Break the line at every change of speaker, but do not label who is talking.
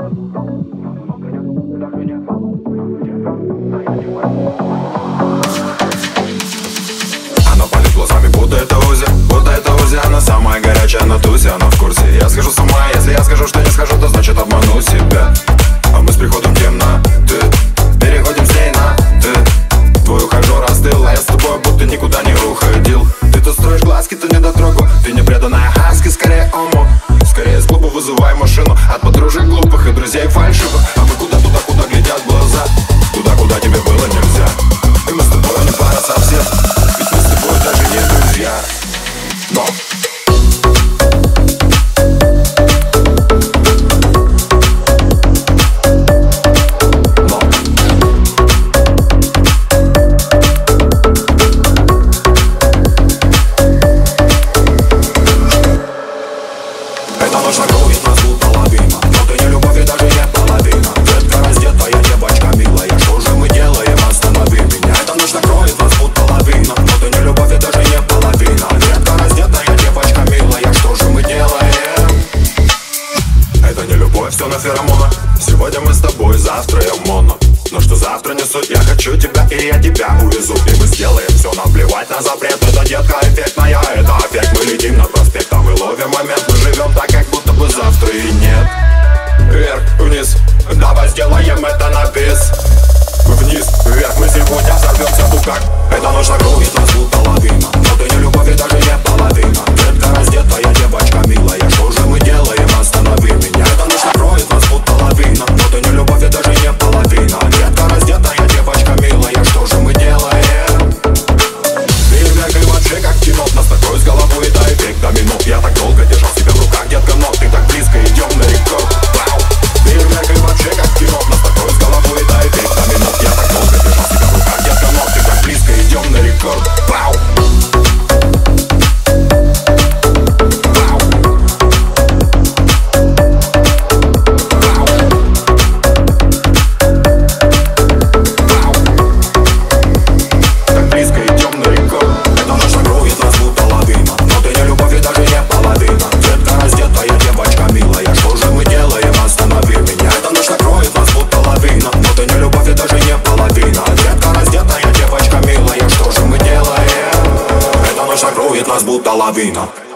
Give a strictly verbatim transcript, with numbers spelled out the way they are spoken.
Она палит глазами, будто это Узи, будто это Узи. Она самая горячая на тузе, она в курсе. Я скажу с ума, если я скажу, что не скажу, то значит обману себя. А мы с приходом темноты переходим с ней на ты. Твой ухажер остыл, а я с тобой будто никуда не уходил. Ты то строишь глазки, то не дотрогу. Ты не преданная хаски, скорее омо. Скорее с клуба вызывай машину от подружек глупых и друзей фальшивых. А мы куда туда, куда глядят глаза, туда, куда тебе было нельзя. И мы с тобой не пара совсем, ведь мы с тобой даже не друзья. Но эта ночь накроет нас будто лавина. Но ты не любовь и даже не половина. Детка раздетая, девочка милая, что же мы делаем, останови меня. Эта ночь накроет нас будто лавина. Но ты не любовь и даже не половина. Детка раздетая, девочка милая, что же мы делаем. Это не любовь, все на феромонах. Сегодня мы с тобой, завтра я моно. Но что завтра не суть, я хочу тебя и я тебя увезу. И мы сделаем все, нам плевать на запрет. Это детка эффектная, это опять мы летим над проспектом и ловим момент. Мы живем так, как будто бы завтра и нет. Вверх, вниз, давай сделаем это на бис. Вниз, вверх, мы сегодня взорвемся в дуках. Эта ночь накроет нас будто лавина. Но ты не любовь и даже не половина. Детка раздетая, девочка милая, что же мы делаем, останови меня. Эта ночь накроет нас будто лавина. Но ты не любовь и даже не половина. Детка раздетая, девочка милая, что же мы делаем. Фейерверк и вообще как кино. Нас накроет с головой, это эффект домино. Я так долго держал себя в руках, детка, но ты так близко, идем на рекорд. Вау! Фейерверк и вообще как кино. Нас накроет с головой, это эффект домино. Я так долго держал себя в руках, детка, но ты так близко, идем на рекорд. Вау! Нас будто лавина.